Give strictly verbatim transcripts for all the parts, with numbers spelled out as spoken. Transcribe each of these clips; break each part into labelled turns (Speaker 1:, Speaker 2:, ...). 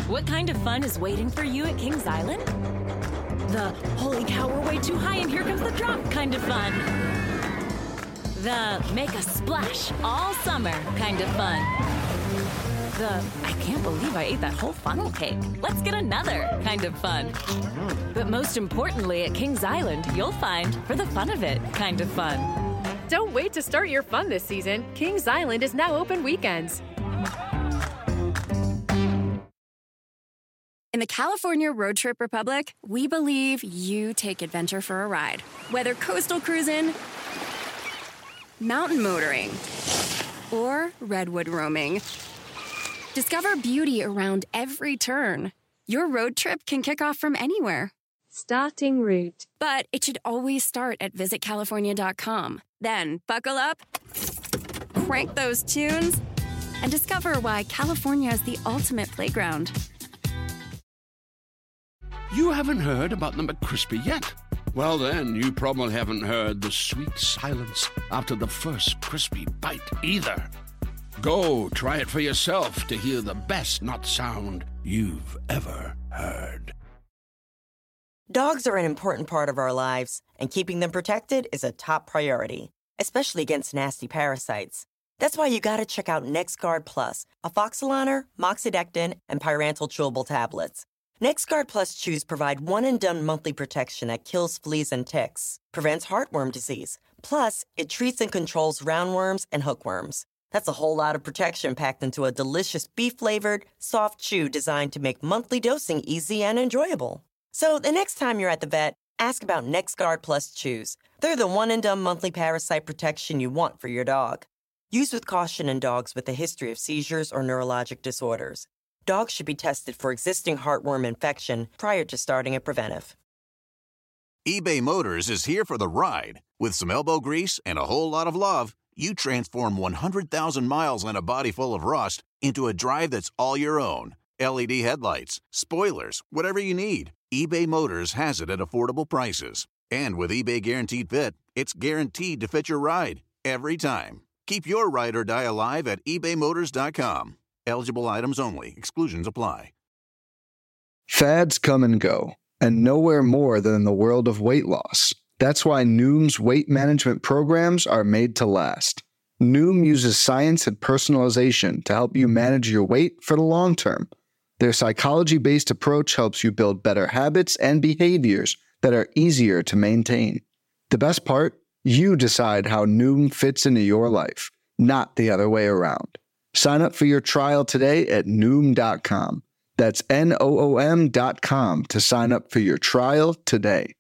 Speaker 1: What kind of fun is waiting for you at Kings Island? The holy cow, we're way too high and here comes the drop kind of fun. The make a splash all summer kind of fun. The I can't believe I ate that whole funnel cake. Let's get another kind of fun. But most importantly, at Kings Island, you'll find for the fun of it kind of fun.
Speaker 2: Don't wait to start your fun this season. Kings Island is now open weekends.
Speaker 3: In the California Road Trip Republic, we believe you take adventure for a ride. Whether coastal cruising, mountain motoring, or redwood roaming, discover beauty around every turn. Your road trip can kick off from anywhere.
Speaker 4: Starting route.
Speaker 3: But it should always start at visit california dot com. Then buckle up, crank those tunes, and discover why California is the ultimate playground.
Speaker 5: You haven't heard about the McCrispy yet? Well, then, you probably haven't heard the sweet silence after the first crispy bite either. Go try it for yourself to hear the best nut sound you've ever heard.
Speaker 6: Dogs are an important part of our lives, and keeping them protected is a top priority, especially against nasty parasites. That's why you gotta check out NexGard Plus, Afoxolaner, Moxidectin, and Pyrantel chewable tablets. NexGard Plus chews provide one-and-done monthly protection that kills fleas and ticks, prevents heartworm disease. Plus, it treats and controls roundworms and hookworms. That's a whole lot of protection packed into a delicious beef-flavored, soft chew designed to make monthly dosing easy and enjoyable. So the next time you're at the vet, ask about NexGard Plus chews. They're the one-and-done monthly parasite protection you want for your dog. Use with caution in dogs with a history of seizures or neurologic disorders. Dogs should be tested for existing heartworm infection prior to starting a preventive.
Speaker 7: eBay Motors is here for the ride. With some elbow grease and a whole lot of love, you transform one hundred thousand miles and a body full of rust into a drive that's all your own. L E D headlights, spoilers, whatever you need, eBay Motors has it at affordable prices. And with eBay Guaranteed Fit, it's guaranteed to fit your ride every time. Keep your ride or die alive at ebay motors dot com. Eligible items only. Exclusions apply.
Speaker 8: Fads come and go, and nowhere more than in the world of weight loss. That's why Noom's weight management programs are made to last. Noom uses science and personalization to help you manage your weight for the long term. Their psychology-based approach helps you build better habits and behaviors that are easier to maintain. The best part? You decide how Noom fits into your life, not the other way around. Sign up for your trial today at Noom dot com. That's N O O M dot com to sign up for your trial today.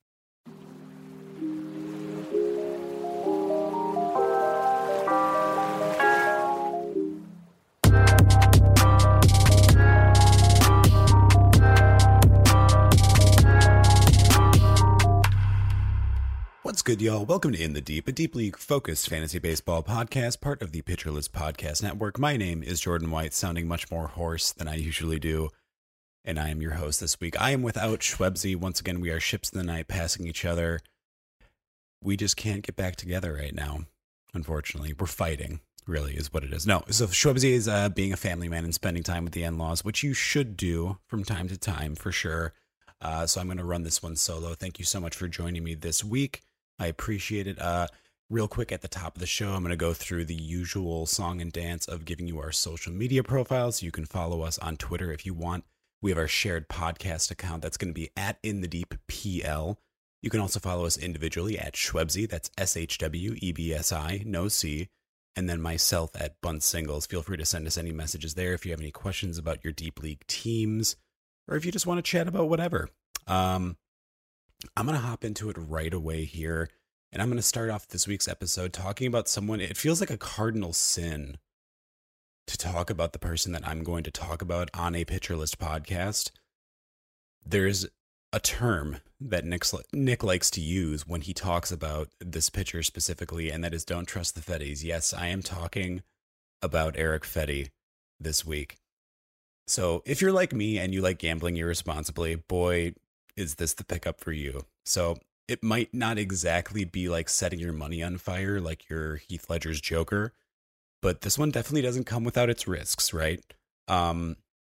Speaker 9: What's good, y'all? Welcome to In the Deep, a deeply focused fantasy baseball podcast, part of the Pitcher List Podcast Network. My name is Jordan White, sounding much more hoarse than I usually do, and I am your host this week. I am without Schwebzy. Once again, we are ships in the night, passing each other. We just can't get back together right now, unfortunately. We're fighting, really, is what it is. No, so Schwebzy is uh, being a family man and spending time with the in-laws, which you should do from time to time, for sure. Uh, so I'm going to run this one solo. Thank you so much for joining me this week. I appreciate it. Uh, real quick at the top of the show, I'm going to go through the usual song and dance of giving you our social media profiles. You can follow us on Twitter if you want. We have our shared podcast account. That's going to be at In the Deep P L. You can also follow us individually at Schwebzy. That's S H W E B S I, no C. And then myself at Bunt Singles. Feel free to send us any messages there if you have any questions about your Deep League teams, or if you just want to chat about whatever. Um, I'm going to hop into it right away here, and I'm going to start off this week's episode talking about someone. It feels like a cardinal sin to talk about the person that I'm going to talk about on a Pitcher List podcast. There's a term that Nick, Nick likes to use when he talks about this pitcher specifically, and that is don't trust the Fetties. Yes, I am talking about Erick Fedde this week. So if you're like me and you like gambling irresponsibly, boy, is this the pickup for you. So it might not exactly be like setting your money on fire like your Heath Ledger's Joker, but this one definitely doesn't come without its risks, right? Um,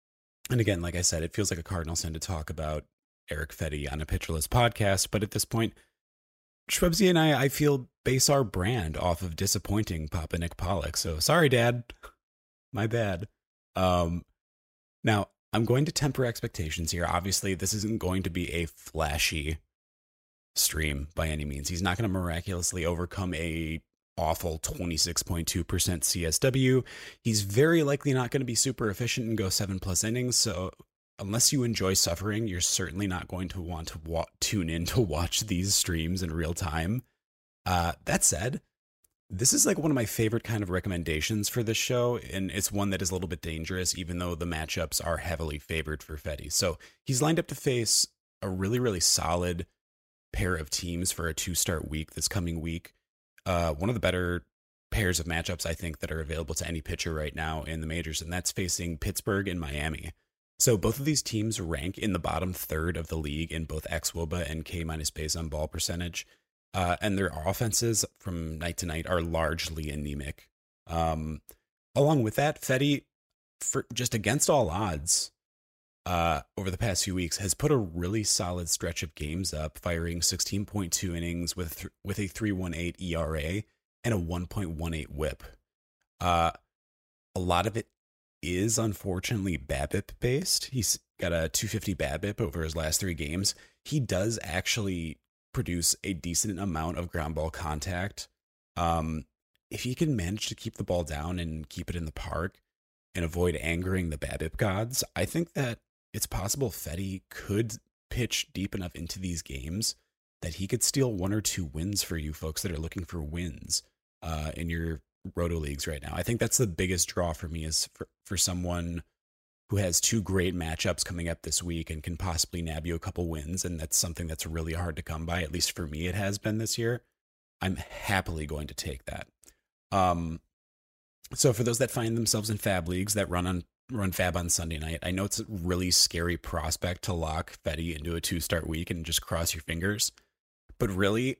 Speaker 9: And again, like I said, it feels like a cardinal sin to talk about Erick Fedde on a Pitcherless podcast. But at this point, Schwebzy and I, I feel, base our brand off of disappointing Papa Nick Pollock. So sorry, Dad. My bad. Um, now, I'm going to temper expectations here. Obviously, this isn't going to be a flashy stream by any means. He's not going to miraculously overcome a awful twenty-six point two percent C S W. He's very likely not going to be super efficient and go seven plus innings. So unless you enjoy suffering, you're certainly not going to want to wa- tune in to watch these streams in real time. Uh, that said, this is like one of my favorite kind of recommendations for this show, and it's one that is a little bit dangerous, even though the matchups are heavily favored for Fedde. So he's lined up to face a really, really solid pair of teams for a two-start week this coming week. Uh, one of the better pairs of matchups, I think, that are available to any pitcher right now in the majors, and that's facing Pittsburgh and Miami. So both of these teams rank in the bottom third of the league in both xwOBA and K minus base on ball percentage. Uh, and their offenses from night to night are largely anemic. Um, along with that, Fedde, for just against all odds, uh, over the past few weeks, has put a really solid stretch of games up, firing sixteen point two innings with th- with a three point one eight E R A and a one point one eight whip. Uh, a lot of it is unfortunately BABIP based. He's got a two fifty BABIP over his last three games. He does actually produce a decent amount of ground ball contact. Um, if he can manage to keep the ball down and keep it in the park and avoid angering the BABIP gods, I think that it's possible Fedde could pitch deep enough into these games that he could steal one or two wins for you folks that are looking for wins uh, in your roto leagues right now. I think that's the biggest draw for me, is for, for someone who has two great matchups coming up this week and can possibly nab you a couple wins. And that's something that's really hard to come by. At least for me, it has been this year. I'm happily going to take that. Um, so for those that find themselves in fab leagues that run on run fab on Sunday night, I know it's a really scary prospect to lock Fedde into a two-start week and just cross your fingers. But really,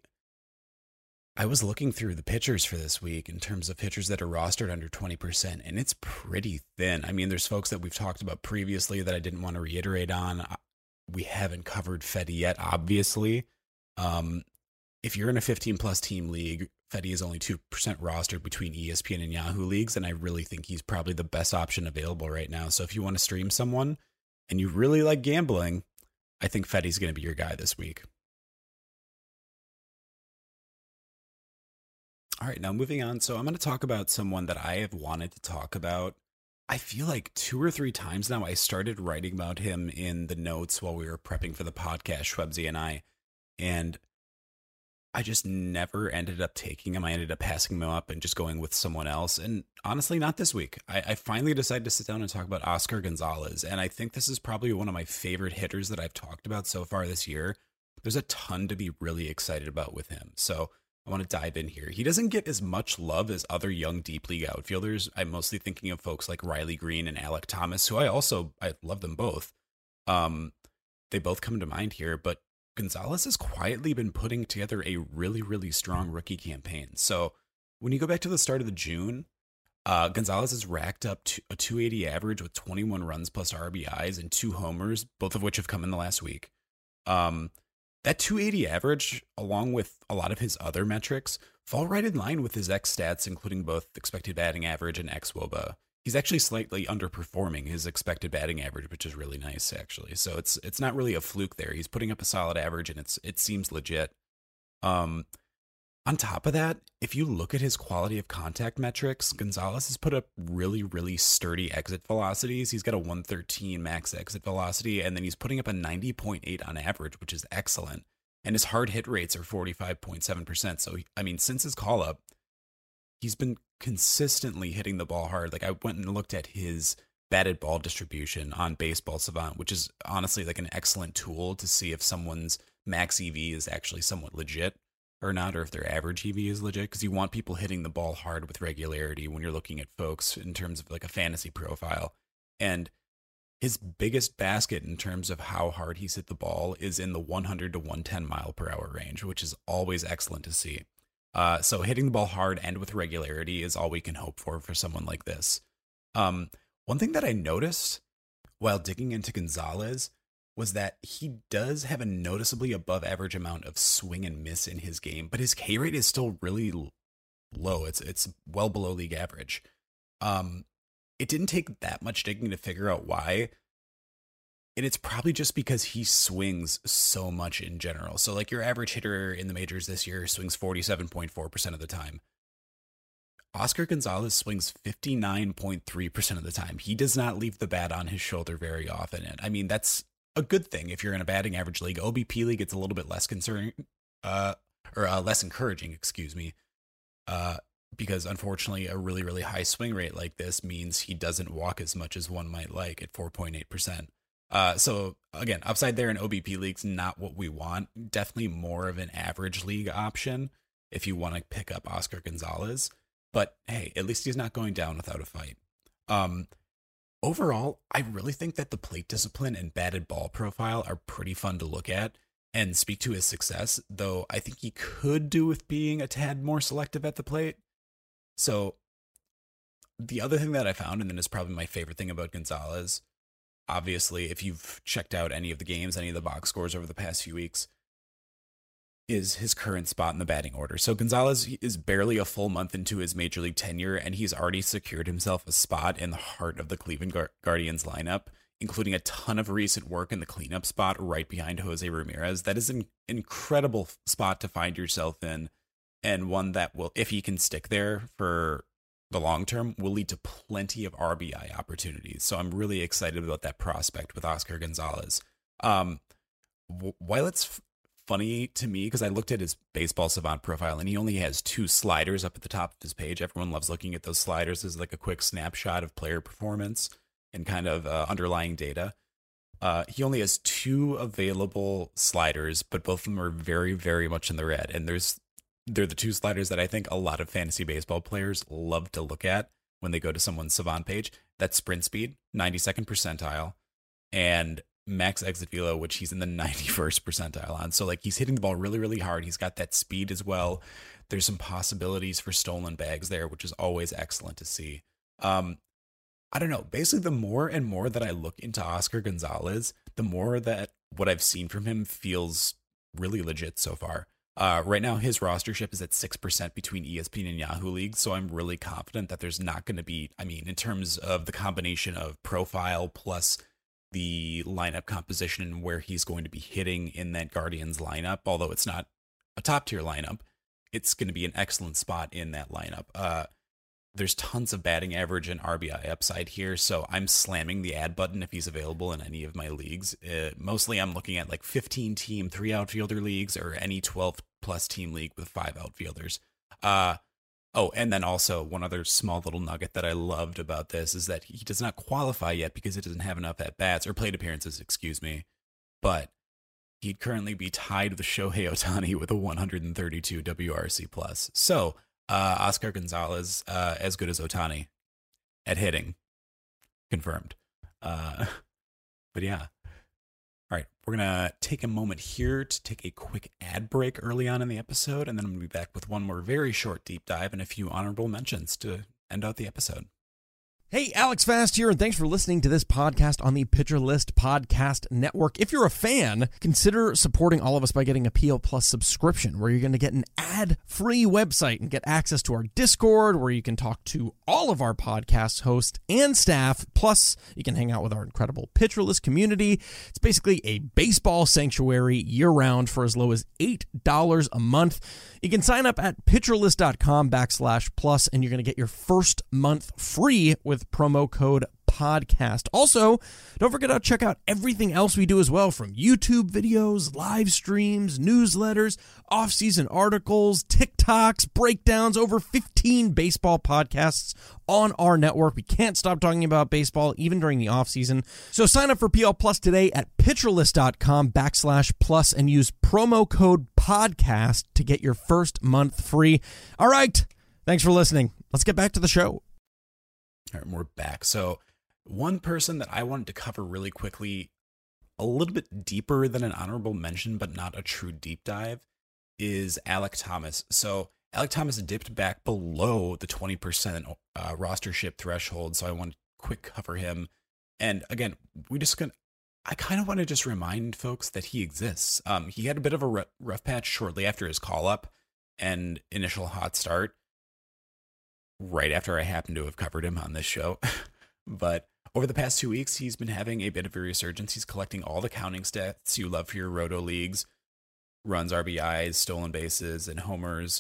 Speaker 9: I was looking through the pitchers for this week in terms of pitchers that are rostered under twenty percent, and it's pretty thin. I mean, there's folks that we've talked about previously that I didn't want to reiterate on. We haven't covered Fedde yet, obviously. Um, if you're in a fifteen plus team league, Fedde is only two percent rostered between E S P N and Yahoo leagues, and I really think he's probably the best option available right now. So if you want to stream someone and you really like gambling, I think Fedde's going to be your guy this week. All right, now moving on. So I'm going to talk about someone that I have wanted to talk about. I feel like two or three times now I started writing about him in the notes while we were prepping for the podcast, Schwebzy and I, and I just never ended up taking him. I ended up passing him up and just going with someone else. And honestly, not this week. I, I finally decided to sit down and talk about Oscar Gonzalez, and I think this is probably one of my favorite hitters that I've talked about so far this year. There's a ton to be really excited about with him. So I want to dive in here. He doesn't get as much love as other young deep league outfielders. I'm mostly thinking of folks like Riley Green and Alek Thomas, who I also, I love them both. Um, they both come to mind here, but Gonzalez has quietly been putting together a really, really strong rookie campaign. So when you go back to the start of the June, uh, Gonzalez has racked up to a two eighty average with twenty-one runs plus R B Is and two homers, both of which have come in the last week. Um, That two eighty average, along with a lot of his other metrics, fall right in line with his X stats, including both expected batting average and xwOBA. He's actually slightly underperforming his expected batting average, which is really nice, actually. So it's it's not really a fluke there. He's putting up a solid average, and it's it seems legit. Um, on top of that, if you look at his quality of contact metrics, Gonzalez has put up really, really sturdy exit velocities. He's got a one thirteen max exit velocity, and then he's putting up a ninety point eight on average, which is excellent. And his hard hit rates are forty-five point seven percent. So, I mean, since his call up, he's been consistently hitting the ball hard. Like, I went and looked at his batted ball distribution on Baseball Savant, which is honestly like an excellent tool to see if someone's max E V is actually somewhat legit or not, or if their average E V is legit, because you want people hitting the ball hard with regularity when you're looking at folks in terms of like a fantasy profile. And his biggest basket in terms of how hard he's hit the ball is in the one hundred to one ten mile per hour range, which is always excellent to see. Uh, so hitting the ball hard and with regularity is all we can hope for for someone like this. Um, one thing that I noticed while digging into Gonzalez was that he does have a noticeably above average amount of swing and miss in his game, but his K rate is still really low. It's it's well below league average. Um, it didn't take that much digging to figure out why. And it's probably just because he swings so much in general. So like your average hitter in the majors this year swings forty-seven point four percent of the time. Oscar Gonzalez swings fifty-nine point three percent of the time. He does not leave the bat on his shoulder very often. And I mean, that's a good thing if you're in a batting average league. O B P league, it's a little bit less concerning, uh, or uh, less encouraging, excuse me. Uh, because unfortunately, a really, really high swing rate like this means he doesn't walk as much as one might like at four point eight percent. Uh, so again, upside there in O B P leagues, not what we want. Definitely more of an average league option if you want to pick up Oscar Gonzalez. But hey, at least he's not going down without a fight. Um, overall, I really think that the plate discipline and batted ball profile are pretty fun to look at and speak to his success, though I think he could do with being a tad more selective at the plate. So the other thing that I found, and then is probably my favorite thing about Gonzalez, obviously, if you've checked out any of the games, any of the box scores over the past few weeks, is his current spot in the batting order. So Gonzalez is barely a full month into his major league tenure, and he's already secured himself a spot in the heart of the Cleveland Gar- Guardians lineup, including a ton of recent work in the cleanup spot right behind Jose Ramirez. That is an incredible spot to find yourself in, and one that will, if he can stick there for the long term, will lead to plenty of R B I opportunities. So I'm really excited about that prospect with Oscar Gonzalez. Um, w- while it's f- funny to me, because I looked at his Baseball Savant profile and he only has two sliders up at the top of his page. Everyone loves looking at those sliders as like a quick snapshot of player performance and kind of uh, underlying data. Uh, he only has two available sliders, but both of them are very, very much in the red. And there's They're the two sliders that I think a lot of fantasy baseball players love to look at when they go to someone's Savant page. That's sprint speed, ninety-second percentile, and max exit velo, which he's in the ninety-first percentile on. So like he's hitting the ball really, really hard. He's got that speed as well. There's some possibilities for stolen bags there, which is always excellent to see. Um, I don't know. Basically, the more and more that I look into Oscar Gonzalez, the more that what I've seen from him feels really legit so far. Uh, right now, his rostership is at six percent between E S P N and Yahoo leagues, so I'm really confident that there's not going to be, I mean, in terms of the combination of profile plus the lineup composition and where he's going to be hitting in that Guardians lineup, although it's not a top-tier lineup, it's going to be an excellent spot in that lineup. Uh, there's tons of batting average and R B I upside here, so I'm slamming the add button if he's available in any of my leagues. Uh, mostly I'm looking at like fifteen team, three outfielder leagues or any twelve plus team league with five outfielders. Uh, oh, and then also one other small little nugget that I loved about this is that he does not qualify yet because he doesn't have enough at-bats, or plate appearances, excuse me, but he'd currently be tied with Shohei Ohtani with a one hundred thirty-two W R C plus. So, Uh, Oscar Gonzalez, uh, as good as Ohtani at hitting. Confirmed. Uh, but yeah. All right. We're going to take a moment here to take a quick ad break early on in the episode, and then I'm going to be back with one more very short deep dive and a few honorable mentions to end out the episode.
Speaker 10: Hey, Alex Fast here, and thanks for listening to this podcast on the Pitcher List Podcast Network. If you're a fan, consider supporting all of us by getting a P L Plus subscription, where you're going to get an ad-free website and get access to our Discord, where you can talk to all of our podcast hosts and staff. Plus, you can hang out with our incredible Pitcher List community. It's basically a baseball sanctuary year-round for as low as eight dollars a month. You can sign up at pitcherlist.com backslash plus, and you're going to get your first month free with promo code podcast. Also, don't forget to check out everything else we do as well, from YouTube videos, live streams, newsletters, off-season articles, TikToks, breakdowns, over fifteen baseball podcasts on our network. We can't stop talking about baseball even during the off-season. So sign up for P L Plus today at pitcherlist.com backslash plus and use promo code podcast to get your first month free. All right. Thanks for listening. Let's get back to the show.
Speaker 9: All right, we're back. So one person that I wanted to cover really quickly, a little bit deeper than an honorable mention, but not a true deep dive, is Alek Thomas. So Alek Thomas dipped back below the twenty percent uh, rostership threshold, so I want to quick cover him. And again, we just gonna, I kind of want to just remind folks that he exists. Um, he had a bit of a rough, rough patch shortly after his call up and initial hot start, right after I happened to have covered him on this show. But over the past two weeks, he's been having a bit of a resurgence. He's collecting all the counting stats you love for your roto leagues: runs, R B Is, stolen bases, and homers,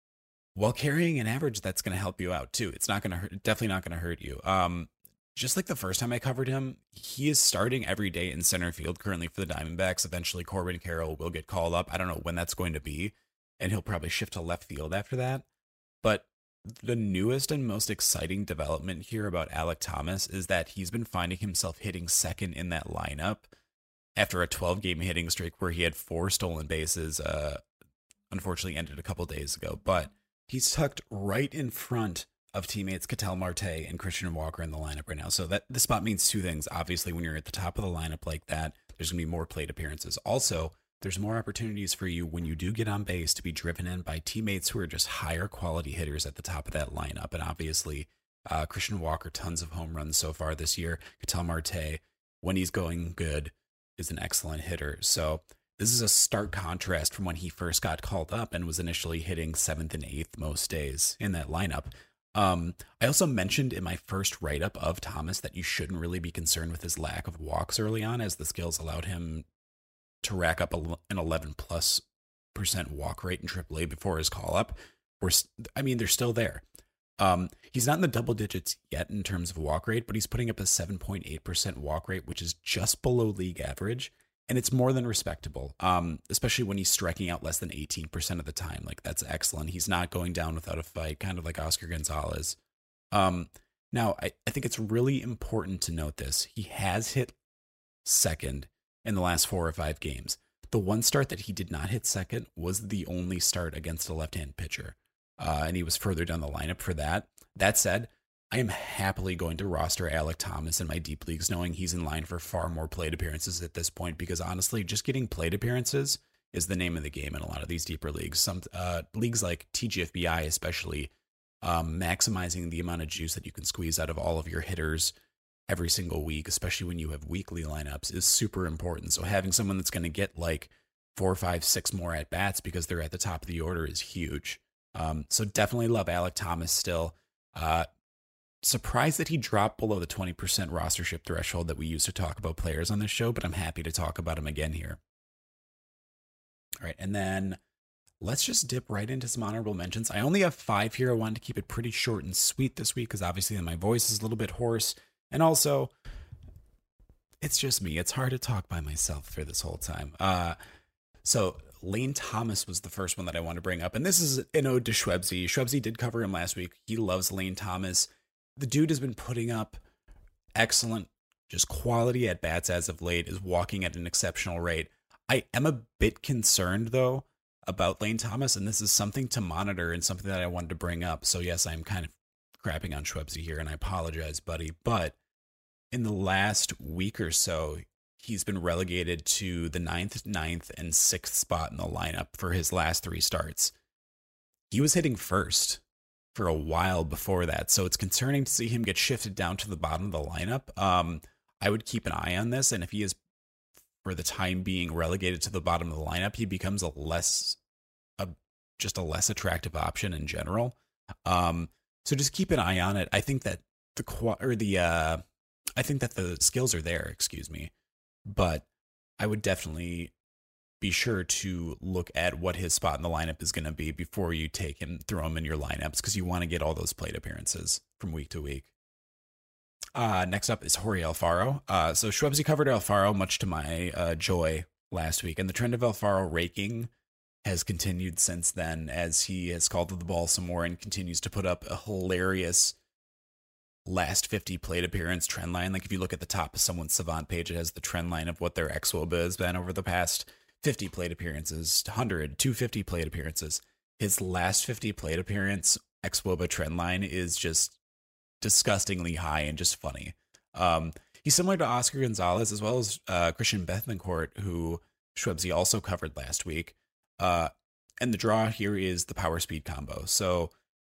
Speaker 9: while carrying an average that's going to help you out too. It's not going to hurt, definitely not going to hurt you. Um, just like the first time I covered him, he is starting every day in center field currently for the Diamondbacks. Eventually, Corbin Carroll will get called up. I don't know when that's going to be, and he'll probably shift to left field after that. But the newest and most exciting development here about Alek Thomas is that he's been finding himself hitting second in that lineup after a twelve-game hitting streak where he had four stolen bases. Uh, unfortunately, ended a couple days ago, but he's tucked right in front of teammates Ketel Marte and Christian Walker in the lineup right now. So that this spot means two things. Obviously, when you're at the top of the lineup like that, there's going to be more plate appearances. Also, there's more opportunities for you when you do get on base to be driven in by teammates who are just higher quality hitters at the top of that lineup. And obviously, uh, Christian Walker, tons of home runs so far this year. Ketel Marte, when he's going good, is an excellent hitter. So this is a stark contrast from when he first got called up and was initially hitting seventh and eighth most days in that lineup. Um, I also mentioned in my first write-up of Thomas that you shouldn't really be concerned with his lack of walks early on, as the skills allowed him to rack up an eleven plus percent walk rate in triple A before his call up. We're, I mean, they're still there. Um, he's not in the double digits yet in terms of walk rate, but he's putting up a seven point eight percent walk rate, which is just below league average. And it's more than respectable, um, especially when he's striking out less than eighteen percent of the time. Like, that's excellent. He's not going down without a fight, kind of like Oscar Gonzalez. Um, now, I, I think it's really important to note this. He has hit second in the last four or five games. The one start that he did not hit second was the only start against a left-hand pitcher, uh, and he was further down the lineup for that. That said, I am happily going to roster Alek Thomas in my deep leagues, knowing he's in line for far more plate appearances at this point, because honestly, just getting plate appearances is the name of the game in a lot of these deeper leagues. Some uh, leagues like T G F B I especially, um, maximizing the amount of juice that you can squeeze out of all of your hitters every single week, especially when you have weekly lineups, is super important. So having someone that's going to get like four, five, six more at bats because they're at the top of the order is huge. Um, so definitely love Alek Thomas still. Uh, Surprised that he dropped below the twenty percent rostership threshold that we used to talk about players on this show, but I'm happy to talk about him again here. All right, and then let's just dip right into some honorable mentions. I only have five here. I wanted to keep it pretty short and sweet this week because obviously my voice is a little bit hoarse. And also, it's just me. It's hard to talk by myself for this whole time. Uh, so Lane Thomas was the first one that I want to bring up. And this is an ode to Schwebzy. Schwebzy did cover him last week. He loves Lane Thomas. The dude has been putting up excellent, just quality at bats as of late, is walking at an exceptional rate. I am a bit concerned, though, about Lane Thomas, and this is something to monitor and something that I wanted to bring up. So, yes, I'm kind of crapping on Schwebzy here, and I apologize, buddy. But in the last week or so, he's been relegated to the ninth, ninth, and sixth spot in the lineup for his last three starts. He was hitting first for a while before that, so it's concerning to see him get shifted down to the bottom of the lineup. Um, I would keep an eye on this, and if he is, for the time being, relegated to the bottom of the lineup, he becomes a less, a, just a less attractive option in general. Um, so just keep an eye on it. I think that the or the, uh, I think that the skills are there. Excuse me, but I would definitely be sure to look at what his spot in the lineup is going to be before you take him, throw him in your lineups, because you want to get all those plate appearances from week to week. Uh, next up is Jorge Alfaro. Uh, so Schwebzy covered Alfaro, much to my uh, joy, last week, and the trend of Alfaro raking has continued since then, as he has called to the ball some more and continues to put up a hilarious last fifty plate appearance trend line. Like if you look at the top of someone's Savant page, it has the trend line of what their X W O B A has been over the past fifty plate appearances, one hundred, two hundred fifty plate appearances. His last fifty plate appearance X W O B A trend line is just disgustingly high and just funny. Um, he's similar to Oscar Gonzalez as well as uh, Christian Bethencourt, who Schwebzy also covered last week. Uh, and the draw here is the power speed combo. So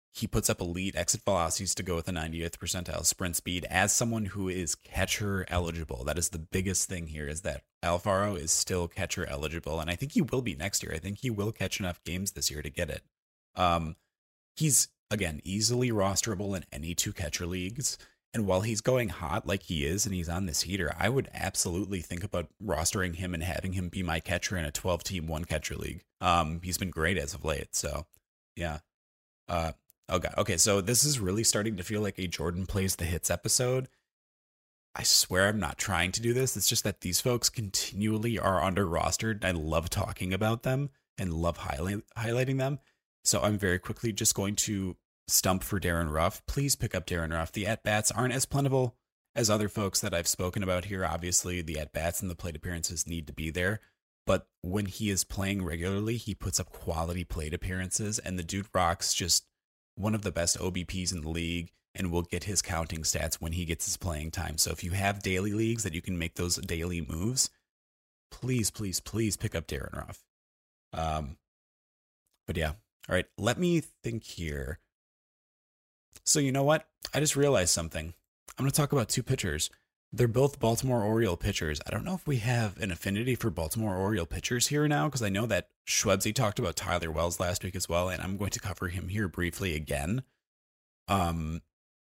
Speaker 9: He puts up elite exit velocities to go with a ninetieth percentile sprint speed as someone who is catcher eligible. That is the biggest thing here, is that Alfaro is still catcher eligible. And I think he will be next year. I think he will catch enough games this year to get it. Um, he's, again, easily rosterable in any two catcher leagues. And while he's going hot like he is and he's on this heater, I would absolutely think about rostering him and having him be my catcher in a twelve-team one-catcher league. Um, he's been great as of late. So, yeah. Uh, oh, God. Okay, so this is really starting to feel like a Jordan Plays the Hits episode. I swear I'm not trying to do this. It's just that these folks continually are under-rostered. I love talking about them and love highlight- highlighting them. So I'm very quickly just going to stump for Darren Ruff. Please pick up Darren Ruff. The at-bats aren't as plentiful as other folks that I've spoken about here. Obviously, the at-bats and the plate appearances need to be there. But when he is playing regularly, he puts up quality plate appearances, and the dude rocks just one of the best O B Ps in the league and will get his counting stats when he gets his playing time. So if you have daily leagues that you can make those daily moves, please, please, please pick up Darren Ruff. Um, but yeah. All right, let me think here. So you know what? I just realized something. I'm going to talk about two pitchers. They're both Baltimore Oriole pitchers. I don't know if we have an affinity for Baltimore Oriole pitchers here now, because I know that Schwebzy talked about Tyler Wells last week as well, and I'm going to cover him here briefly again. Um,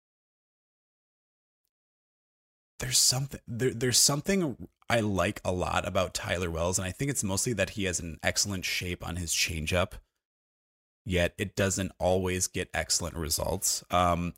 Speaker 9: there's something there, there's something I like a lot about Tyler Wells, and I think it's mostly that he has an excellent shape on his changeup, yet it doesn't always get excellent results. Um,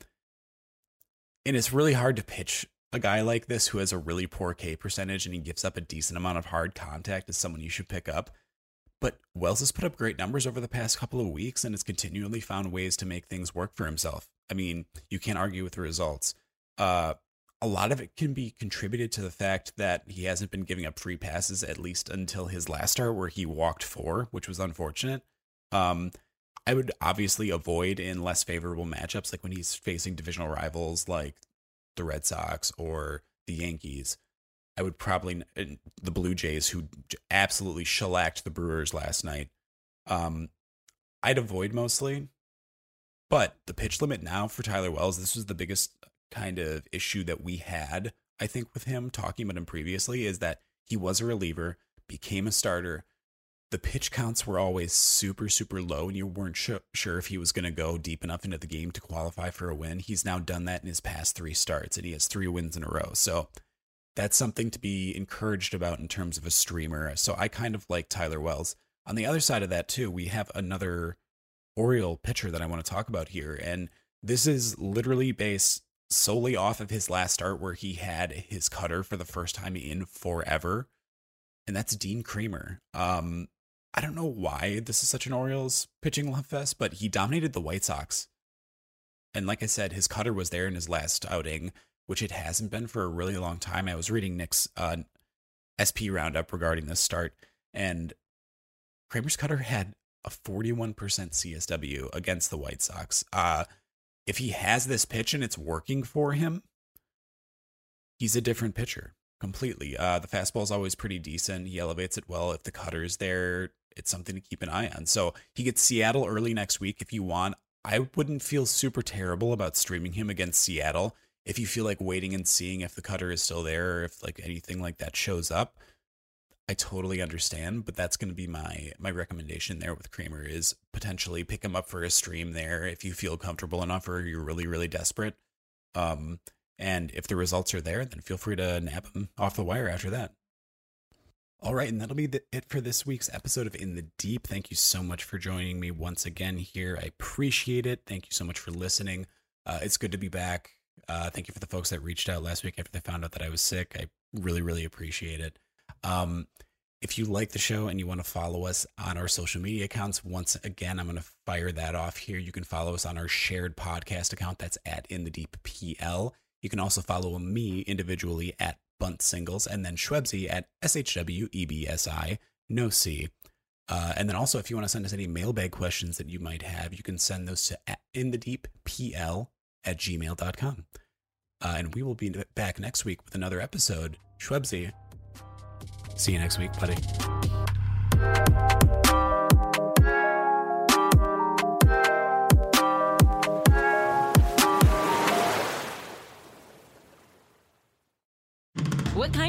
Speaker 9: and it's really hard to pitch a guy like this who has a really poor K percentage and he gives up a decent amount of hard contact as someone you should pick up. But Wells has put up great numbers over the past couple of weeks and has continually found ways to make things work for himself. I mean, you can't argue with the results. Uh, a lot of it can be contributed to the fact that he hasn't been giving up free passes, at least until his last start where he walked four, which was unfortunate. Um, I would obviously avoid in less favorable matchups, like when he's facing divisional rivals like the Red Sox or the Yankees. I would probably, the Blue Jays, who absolutely shellacked the Brewers last night. Um, I'd avoid mostly. But the pitch limit now for Tyler Wells, this was the biggest kind of issue that we had, I think, with him, talking about him previously, is that he was a reliever, became a starter. The pitch counts were always super, super low, and you weren't sure, sure if he was going to go deep enough into the game to qualify for a win. He's now done that in his past three starts, and he has three wins in a row. So that's something to be encouraged about in terms of a streamer. So I kind of like Tyler Wells. On the other side of that, too, we have another Oriole pitcher that I want to talk about here, and this is literally based solely off of his last start where he had his cutter for the first time in forever, and that's Dean Kremer. Um, I don't know why this is such an Orioles pitching love fest, but he dominated the White Sox. And like I said, his cutter was there in his last outing, which it hasn't been for a really long time. I was reading Nick's uh, S P roundup regarding this start, and Kramer's cutter had a forty-one percent C S W against the White Sox. Uh, if he has this pitch and it's working for him, he's a different pitcher completely. Uh, the fastball is always pretty decent. He elevates it well. If the cutter's there, it's something to keep an eye on. So he gets Seattle early next week if you want. I wouldn't feel super terrible about streaming him against Seattle. If you feel like waiting and seeing if the cutter is still there or if like anything like that shows up, I totally understand, but that's going to be my my recommendation there with Kremer, is potentially pick him up for a stream there if you feel comfortable enough or you're really, really desperate. Um, and if the results are there, then feel free to nab him off the wire after that. All right, and that'll be the, it for this week's episode of In the Deep. Thank you so much for joining me once again here. I appreciate it. Thank you so much for listening. Uh, it's good to be back. Uh, thank you for the folks that reached out last week after they found out that I was sick. I really, really appreciate it. Um, if you like the show and you want to follow us on our social media accounts, once again, I'm going to fire that off here. You can follow us on our shared podcast account. That's at In the Deep P L. You can also follow me individually at Bunt Singles, and then Schwebzy at S H W E B S I, no C. Uh, and then also, if you want to send us any mailbag questions that you might have, you can send those to inthedeeppl at gmail dot com. Uh, and we will be back next week with another episode. Schwebzy, see you next week, buddy.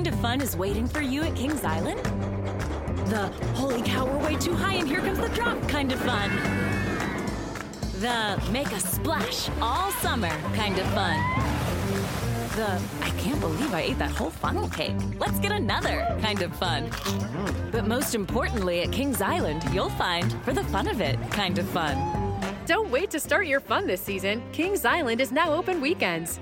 Speaker 1: kind of fun is waiting for you at Kings Island? The holy cow, we're way too high and here comes the drop kind of fun. The make a splash all summer kind of fun. The I can't believe I ate that whole funnel cake. Let's get another kind of fun. But most importantly, at Kings Island, you'll find for the fun of it kind of fun.
Speaker 2: Don't wait to start your fun this season. Kings Island is now open weekends.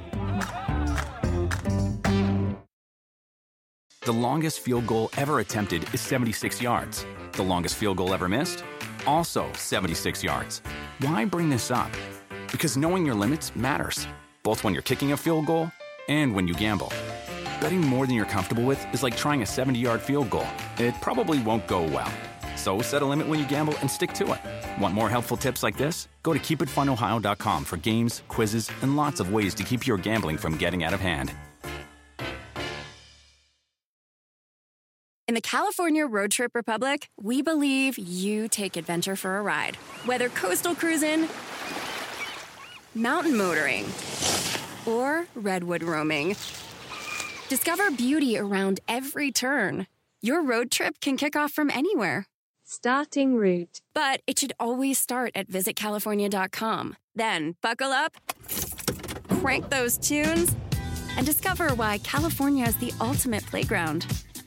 Speaker 11: The longest field goal ever attempted is seventy-six yards. The longest field goal ever missed? Also seventy-six yards. Why bring this up? Because knowing your limits matters, both when you're kicking a field goal and when you gamble. Betting more than you're comfortable with is like trying a seventy-yard field goal. It probably won't go well. So set a limit when you gamble and stick to it. Want more helpful tips like this? Go to keep it fun ohio dot com for games, quizzes, and lots of ways to keep your gambling from getting out of hand.
Speaker 3: In the California Road Trip Republic, we believe you take adventure for a ride. Whether coastal cruising, mountain motoring, or redwood roaming, discover beauty around every turn. Your road trip can kick off from anywhere.
Speaker 4: Starting route.
Speaker 3: But it should always start at visit california dot com. Then buckle up, crank those tunes, and discover why California is the ultimate playground.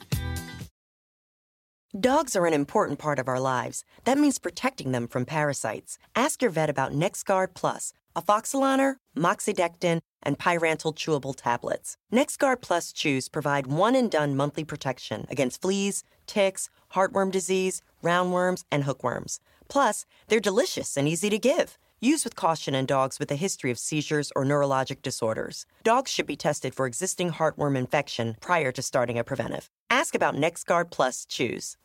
Speaker 6: Dogs are an important part of our lives. That means protecting them from parasites. Ask your vet about NexGard Plus, Afoxolaner, Moxidectin, and Pyrantel chewable tablets. NexGard Plus chews provide one-and-done monthly protection against fleas, ticks, heartworm disease, roundworms, and hookworms. Plus, they're delicious and easy to give. Use with caution in dogs with a history of seizures or neurologic disorders. Dogs should be tested for existing heartworm infection prior to starting a preventive. Ask about NexGard Plus chews.